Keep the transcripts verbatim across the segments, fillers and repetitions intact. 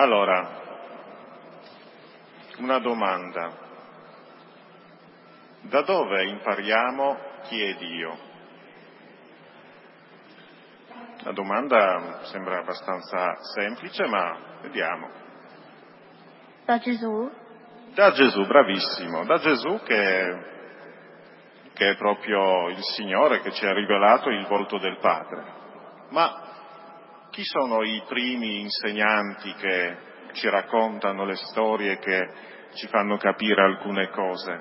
Allora, una domanda. Da dove impariamo chi è Dio? La domanda sembra abbastanza semplice, ma vediamo. Da Gesù? Da Gesù, bravissimo, da Gesù che, che è proprio il Signore che ci ha rivelato il volto del Padre. Ma chi sono i primi insegnanti che ci raccontano le storie, che ci fanno capire alcune cose?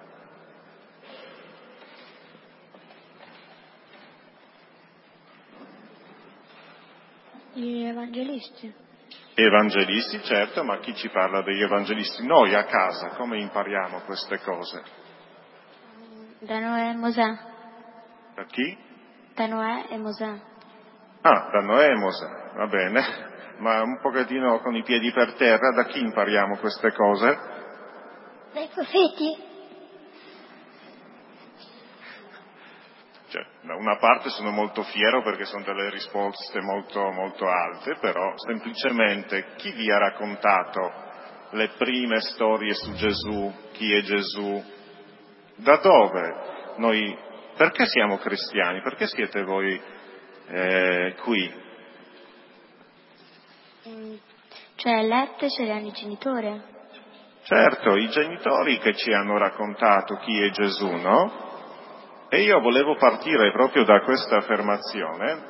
Gli evangelisti. Evangelisti, certo, ma chi ci parla degli evangelisti? Noi a casa come impariamo queste cose? Da Noè e Mosè. Da chi? Da Noè e Mosè. Ah, da Noè e Mosè, va bene, ma un pochettino con i piedi per terra, da chi impariamo queste cose? Dai profeti. Cioè, da una parte sono molto fiero perché sono delle risposte molto, molto alte, però semplicemente chi vi ha raccontato le prime storie su Gesù, chi è Gesù, da dove noi, perché siamo cristiani, perché siete voi eh, qui? Cioè, lette ce le hanno i genitori. Certo, i genitori che ci hanno raccontato chi è Gesù, no? E io volevo partire proprio da questa affermazione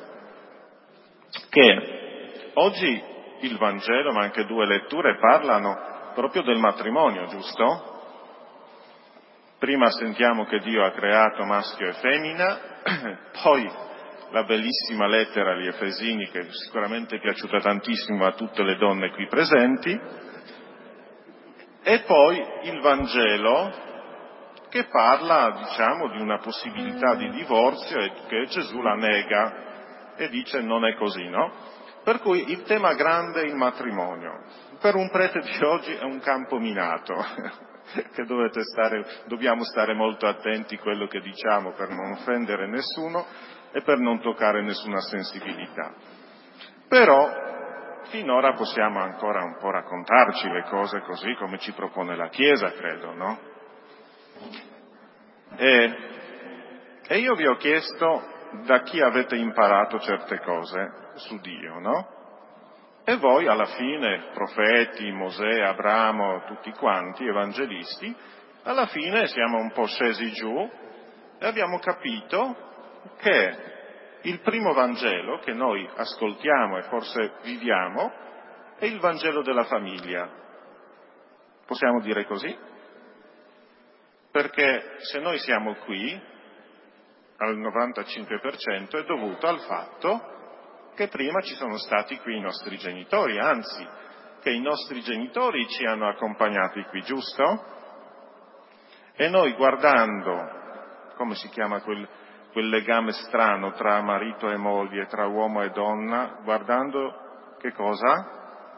che oggi il Vangelo, ma anche due letture, parlano proprio del matrimonio, giusto? Prima sentiamo che Dio ha creato maschio e femmina, poi la bellissima lettera agli Efesini, che sicuramente è piaciuta tantissimo a tutte le donne qui presenti, e poi il Vangelo che parla, diciamo, di una possibilità di divorzio e che Gesù la nega e dice non è così, no? Per cui il tema grande è il matrimonio. Per un prete di oggi è un campo minato, che dovete stare, dobbiamo stare molto attenti a quello che diciamo per non offendere nessuno e per non toccare nessuna sensibilità. Però finora possiamo ancora un po' raccontarci le cose così come ci propone la Chiesa, credo, no? E, e io vi ho chiesto da chi avete imparato certe cose su Dio, no? E voi alla fine, profeti, Mosè, Abramo, tutti quanti, evangelisti, alla fine siamo un po' scesi giù e abbiamo capito che il primo Vangelo che noi ascoltiamo e forse viviamo è il Vangelo della famiglia. Possiamo dire così? Perché se noi siamo qui, al novantacinque per cento, è dovuto al fatto che prima ci sono stati qui i nostri genitori, anzi, che i nostri genitori ci hanno accompagnati qui, giusto? E noi guardando, come si chiama quel, quel legame strano tra marito e moglie, tra uomo e donna, guardando che cosa?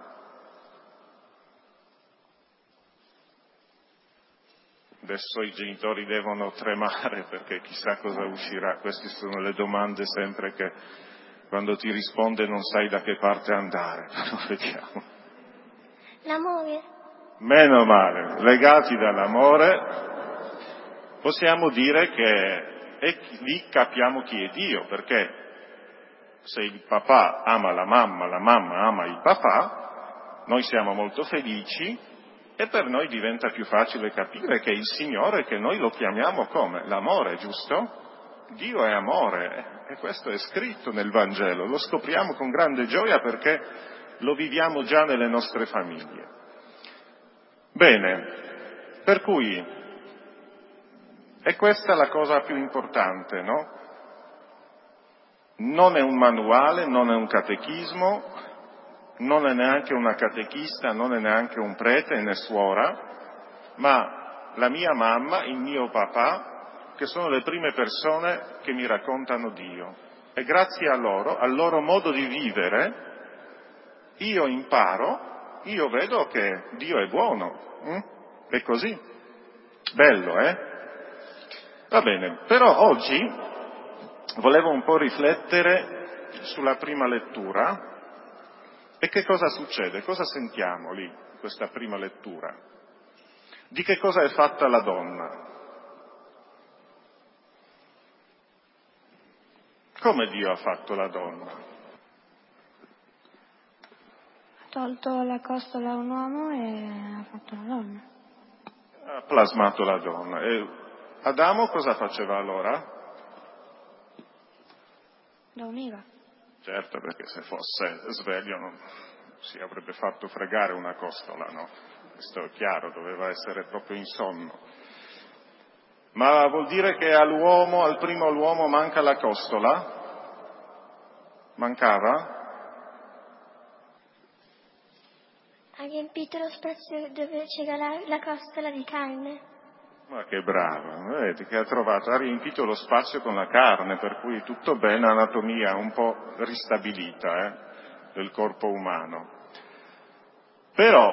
Adesso i genitori devono tremare perché chissà cosa uscirà. Queste sono le domande sempre che quando ti risponde non sai da che parte andare. Vediamo. L'amore. Meno male, legati dall'amore, possiamo dire che e lì capiamo chi è Dio, perché se il papà ama la mamma, la mamma ama il papà, noi siamo molto felici. E per noi diventa più facile capire che il Signore, che noi lo chiamiamo come? L'amore, giusto? Dio è amore, e questo è scritto nel Vangelo, lo scopriamo con grande gioia perché lo viviamo già nelle nostre famiglie. Bene, per cui è questa la cosa più importante, no? Non è un manuale, non è un catechismo, non è neanche una catechista, non è neanche un prete né suora, ma la mia mamma, il mio papà, che sono le prime persone che mi raccontano Dio. E grazie a loro, al loro modo di vivere, io imparo, io vedo che Dio è buono. Hm? È così. Bello, eh? Va bene, però oggi volevo un po' riflettere sulla prima lettura E che cosa succede? Cosa sentiamo lì, in questa prima lettura? Di che cosa è fatta la donna? Come Dio ha fatto la donna? Ha tolto la costola a un uomo e ha fatto la donna. Ha plasmato la donna. E Adamo cosa faceva allora? La univa. Certo, perché se fosse sveglio non si avrebbe fatto fregare una costola, no? Questo è chiaro, doveva essere proprio in sonno. Ma vuol dire che all'uomo, al primo all'uomo manca la costola? Mancava? Ha riempito lo spazio dove c'era la, la costola di carne. Ma che brava, vedi che ha trovato, ha riempito lo spazio con la carne, per cui tutto bene, anatomia un po' ristabilita eh, del corpo umano. Però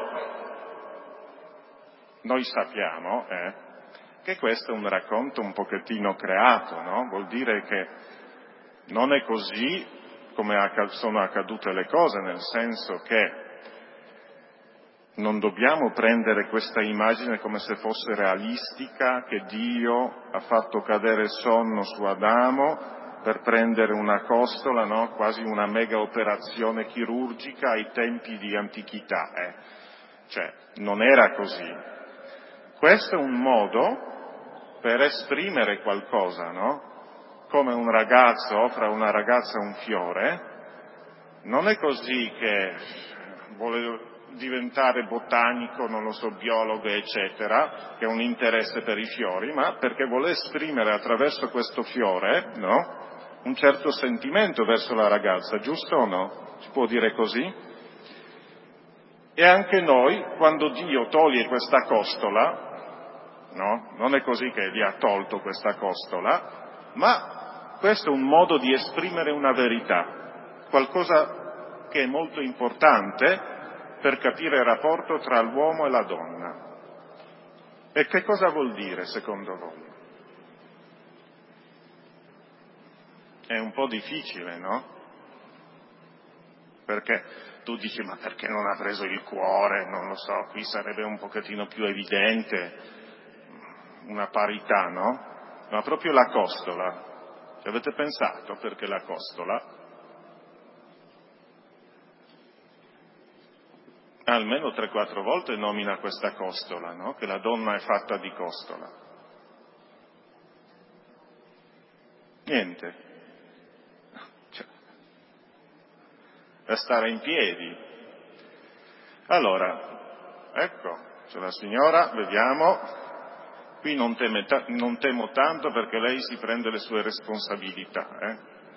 noi sappiamo eh, che questo è un racconto un pochettino creato, no? Vuol dire che non è così come sono accadute le cose, nel senso che non dobbiamo prendere questa immagine come se fosse realistica, che Dio ha fatto cadere sonno su Adamo per prendere una costola, no? Quasi una mega operazione chirurgica ai tempi di antichità. Eh. Cioè, non era così. Questo è un modo per esprimere qualcosa, no? Come un ragazzo offre a una ragazza un fiore, non è così che vuole diventare botanico, non lo so, biologo, eccetera, che ha un interesse per i fiori, ma perché vuole esprimere attraverso questo fiore, no? Un certo sentimento verso la ragazza, giusto o no? Si può dire così? E anche noi, quando Dio toglie questa costola, no? Non è così che Dio ha tolto questa costola, ma questo è un modo di esprimere una verità, qualcosa che è molto importante per capire il rapporto tra l'uomo e la donna. E che cosa vuol dire, secondo voi? È un po' difficile, no? Perché tu dici, ma perché non ha preso il cuore? Non lo so, qui sarebbe un pochettino più evidente una parità, no? Ma proprio la costola. Ci avete pensato perché la costola? Almeno tre quattro volte nomina questa costola, no? Che la donna è fatta di costola. Niente. Cioè, da stare in piedi. Allora, ecco, c'è la signora, vediamo. Qui non, teme ta- non temo tanto perché lei si prende le sue responsabilità, eh?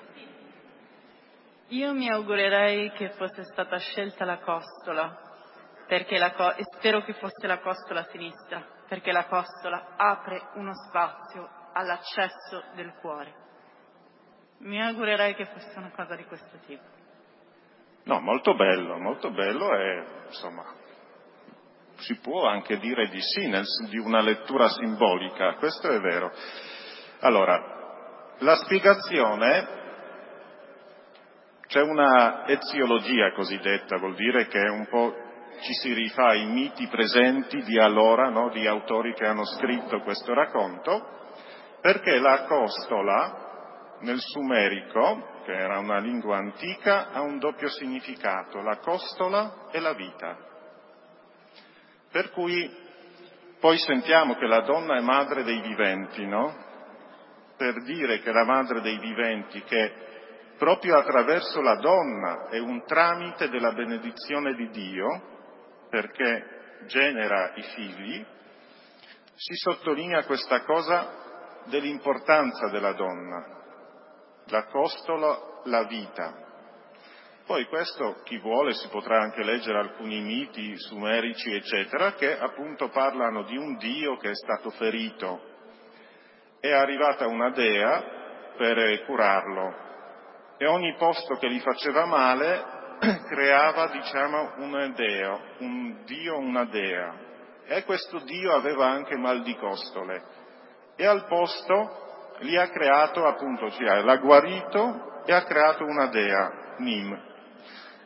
Io mi augurerei che fosse stata scelta la costola, perché la co- e spero che fosse la costola a sinistra, perché la costola apre uno spazio all'accesso del cuore. Mi augurerei che fosse una cosa di questo tipo. No, molto bello, molto bello e insomma si può anche dire di sì, nel, di una lettura simbolica, questo è vero. Allora, la spiegazione, c'è una eziologia cosiddetta, vuol dire che un po' ci si rifà ai miti presenti di allora, no, di autori che hanno scritto questo racconto, perché la costola nel sumerico, che era una lingua antica, ha un doppio significato, la costola e la vita. Per cui poi sentiamo che la donna è madre dei viventi, no? Per dire che la madre dei viventi, che proprio attraverso la donna è un tramite della benedizione di Dio, perché genera i figli, si sottolinea questa cosa dell'importanza della donna, la costola, la vita. Poi questo, chi vuole, si potrà anche leggere alcuni miti sumerici, eccetera, che appunto parlano di un dio che è stato ferito. È arrivata una dea per curarlo e ogni posto che gli faceva male creava, diciamo, un deo, un dio, una dea. E questo dio aveva anche mal di costole e al posto gli ha creato, appunto, cioè l'ha guarito e ha creato una dea, Nim.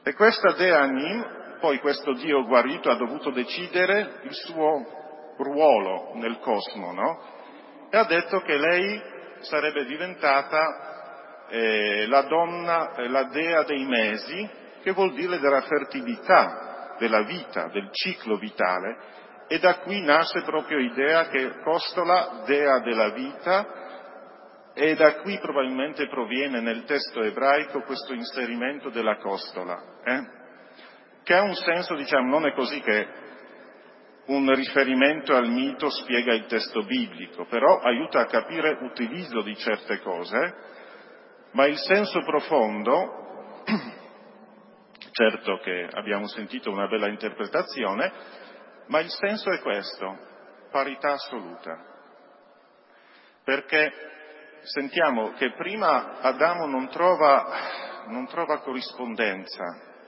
E questa Dea Nim, poi questo Dio guarito, ha dovuto decidere il suo ruolo nel cosmo, no? E ha detto che lei sarebbe diventata eh, la donna, eh, la Dea dei mesi, che vuol dire della fertilità, della vita, del ciclo vitale, e da qui nasce proprio l'idea che costola, Dea della vita, e da qui probabilmente proviene nel testo ebraico questo inserimento della costola, eh? Che ha un senso, diciamo, non è così che un riferimento al mito spiega il testo biblico, però aiuta a capire l'utilizzo di certe cose, ma il senso profondo, certo che abbiamo sentito una bella interpretazione, ma il senso è questo, parità assoluta. Perché sentiamo che prima Adamo non trova, non trova corrispondenza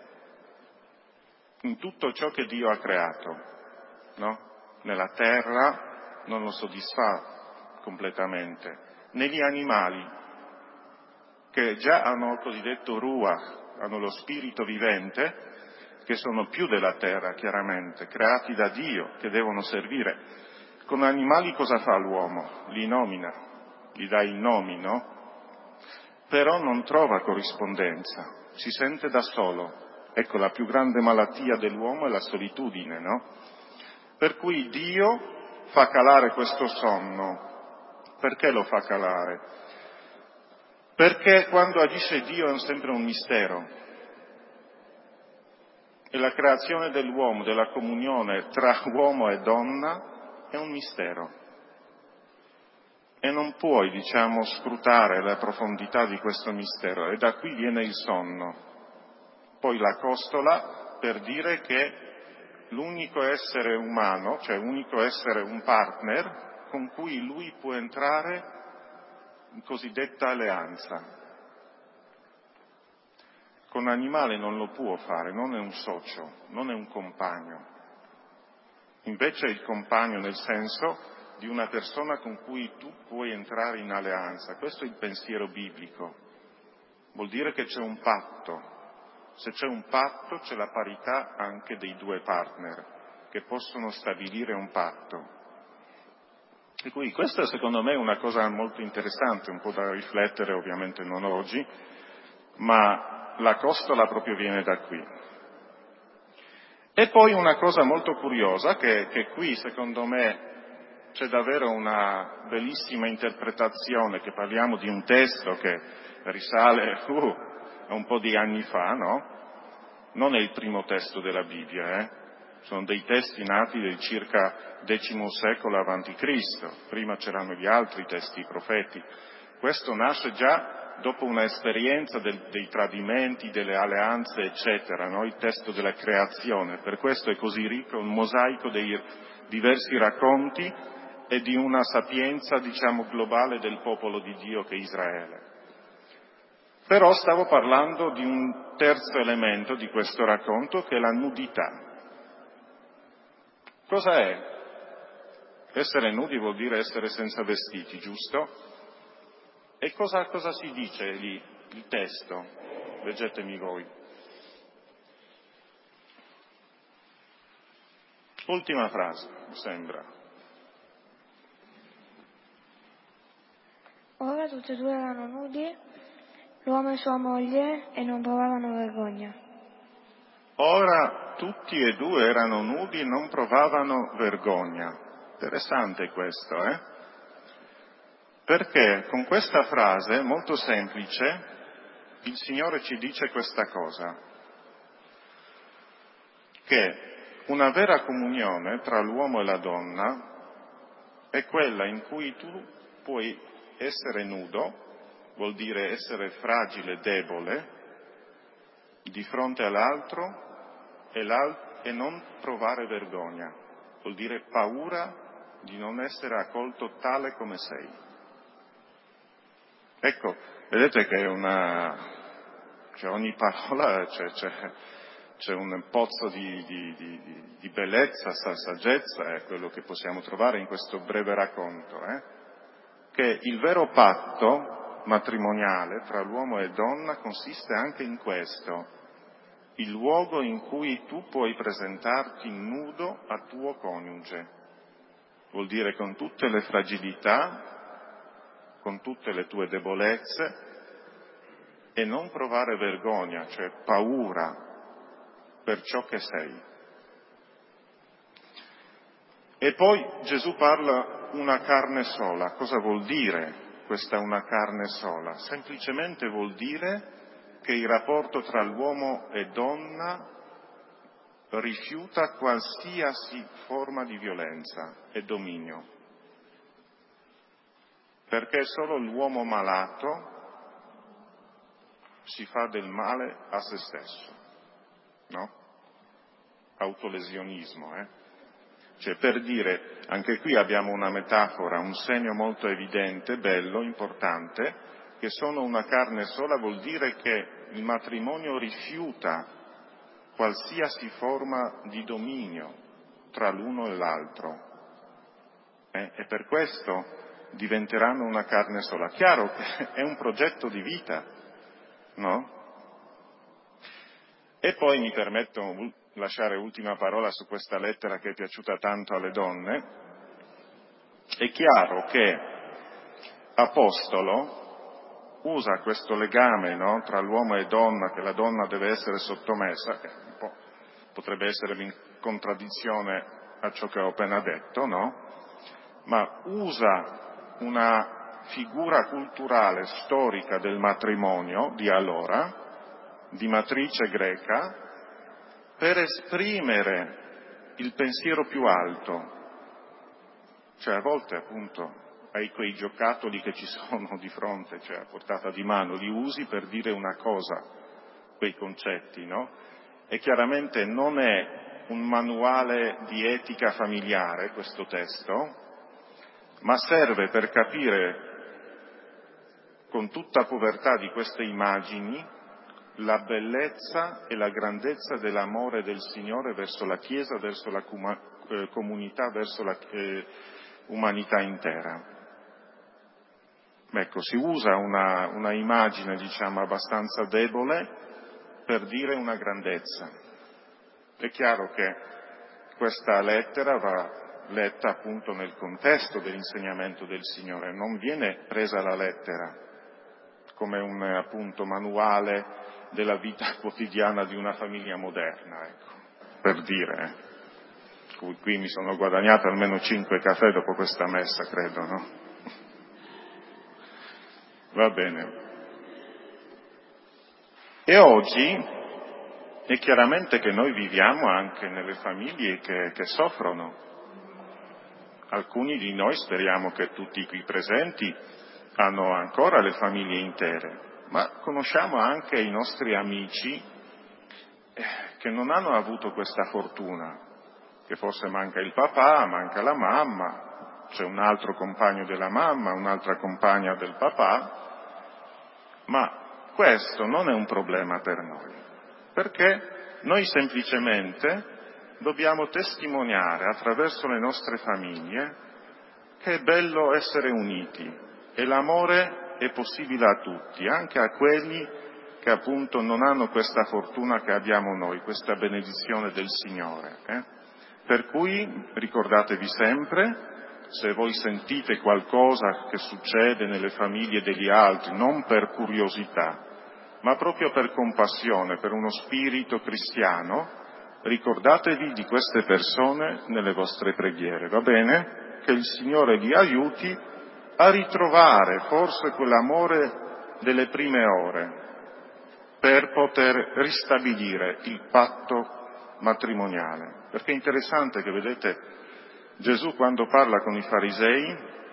in tutto ciò che Dio ha creato, no? Nella terra non lo soddisfa completamente, negli animali che già hanno il cosiddetto ruach, hanno lo spirito vivente, che sono più della terra chiaramente, creati da Dio, che devono servire. Con animali cosa fa l'uomo? Li nomina, gli dà i nomi, no? Però non trova corrispondenza, si sente da solo. Ecco, la più grande malattia dell'uomo è la solitudine, no? Per cui Dio fa calare questo sonno. Perché lo fa calare? Perché quando agisce Dio è sempre un mistero. E la creazione dell'uomo, della comunione tra uomo e donna, è un mistero. E non puoi, diciamo, scrutare la profondità di questo mistero. E da qui viene il sonno. Poi la costola per dire che l'unico essere umano, cioè l'unico essere un partner, con cui lui può entrare in cosiddetta alleanza. Con l'animale non lo può fare, non è un socio, non è un compagno. Invece è il compagno nel senso di una persona con cui tu puoi entrare in alleanza. Questo è il pensiero biblico. Vuol dire che c'è un patto. Se c'è un patto, c'è la parità anche dei due partner, che possono stabilire un patto. E quindi questa secondo me è una cosa molto interessante, un po' da riflettere, ovviamente non oggi, ma la costola proprio viene da qui. E poi una cosa molto curiosa, che, che qui secondo me c'è davvero una bellissima interpretazione, che parliamo di un testo che risale uh, a un po' di anni fa, no? Non è il primo testo della Bibbia, eh? Sono dei testi nati del circa decimo secolo avanti Cristo, prima c'erano gli altri testi profeti. Questo nasce già dopo un'esperienza del, dei tradimenti, delle alleanze, eccetera, no? Il testo della creazione, per questo è così ricco, un mosaico dei diversi racconti e di una sapienza, diciamo, globale del popolo di Dio che è Israele. Però stavo parlando di un terzo elemento di questo racconto, che è la nudità. Cosa è? Essere nudi vuol dire essere senza vestiti, giusto? E cosa, cosa si dice lì, il testo? Leggetemi voi. Ultima frase, mi sembra. Ora tutti e due erano nudi, l'uomo e sua moglie, e non provavano vergogna. Ora tutti e due erano nudi e non provavano vergogna. Interessante questo, eh? Perché con questa frase, molto semplice, il Signore ci dice questa cosa, che una vera comunione tra l'uomo e la donna è quella in cui tu puoi essere nudo, vuol dire essere fragile, debole, di fronte all'altro e, l'al- e non provare vergogna, vuol dire paura di non essere accolto tale come sei. Ecco, vedete che è una, cioè ogni parola c'è, c'è, c'è un pozzo di, di, di, di bellezza, saggezza, è quello che possiamo trovare in questo breve racconto, eh? Che il vero patto matrimoniale tra l'uomo e donna consiste anche in questo, il luogo in cui tu puoi presentarti nudo a tuo coniuge. Vuol dire con tutte le fragilità, con tutte le tue debolezze, e non provare vergogna, cioè paura per ciò che sei. E poi Gesù parla una carne sola. Cosa vuol dire questa una carne sola? Semplicemente vuol dire che il rapporto tra l'uomo e donna rifiuta qualsiasi forma di violenza e dominio, perché solo l'uomo malato si fa del male a se stesso, no? Autolesionismo, eh? Cioè, per dire, anche qui abbiamo una metafora, un segno molto evidente, bello, importante, che sono una carne sola vuol dire che il matrimonio rifiuta qualsiasi forma di dominio tra l'uno e l'altro. Eh? E per questo diventeranno una carne sola. Chiaro che è un progetto di vita, no? E poi mi permetto di lasciare ultima parola su questa lettera che è piaciuta tanto alle donne. È chiaro che Apostolo usa questo legame, no, tra l'uomo e donna, che la donna deve essere sottomessa, che un po' potrebbe essere in contraddizione a ciò che ho appena detto, no? Ma usa una figura culturale, storica del matrimonio di allora, di matrice greca, per esprimere il pensiero più alto. Cioè a volte appunto hai quei giocattoli che ci sono di fronte, cioè a portata di mano, li usi per dire una cosa, quei concetti, no? E chiaramente non è un manuale di etica familiare questo testo, ma serve per capire con tutta povertà di queste immagini la bellezza e la grandezza dell'amore del Signore verso la Chiesa, verso la com- eh, comunità, verso la eh, umanità intera. Ecco, si usa una, una immagine, diciamo, abbastanza debole per dire una grandezza. È chiaro che questa lettera va letta appunto nel contesto dell'insegnamento del Signore, non viene presa alla lettera come un appunto manuale della vita quotidiana di una famiglia moderna, ecco, per dire. Eh. Qui mi sono guadagnato almeno cinque caffè dopo questa messa, credo, no? Va bene. E oggi è chiaramente che noi viviamo anche nelle famiglie che, che soffrono. Alcuni di noi, speriamo che tutti qui presenti, hanno ancora le famiglie intere, ma conosciamo anche i nostri amici che non hanno avuto questa fortuna, che forse manca il papà, manca la mamma, c'è un altro compagno della mamma, un'altra compagna del papà, ma questo non è un problema per noi, perché noi semplicemente dobbiamo testimoniare attraverso le nostre famiglie che è bello essere uniti e l'amore è possibile a tutti, anche a quelli che appunto non hanno questa fortuna che abbiamo noi, questa benedizione del Signore. Eh? Per cui ricordatevi sempre, se voi sentite qualcosa che succede nelle famiglie degli altri, non per curiosità, ma proprio per compassione, per uno spirito cristiano, ricordatevi di queste persone nelle vostre preghiere, va bene? Che il Signore vi aiuti a ritrovare forse quell'amore delle prime ore per poter ristabilire il patto matrimoniale. Perché è interessante che, vedete, Gesù quando parla con i farisei,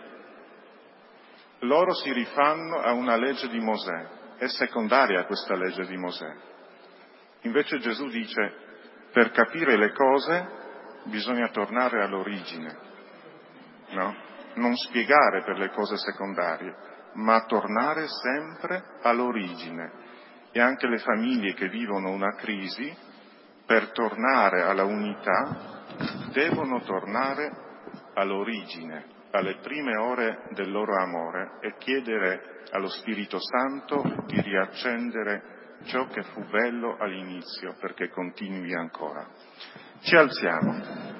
loro si rifanno a una legge di Mosè, è secondaria questa legge di Mosè. Invece Gesù dice, per capire le cose bisogna tornare all'origine, no? Non spiegare per le cose secondarie, ma tornare sempre all'origine. E anche le famiglie che vivono una crisi, per tornare alla unità, devono tornare all'origine, alle prime ore del loro amore e chiedere allo Spirito Santo di riaccendere ciò che fu bello all'inizio perché continui ancora. Ci alziamo.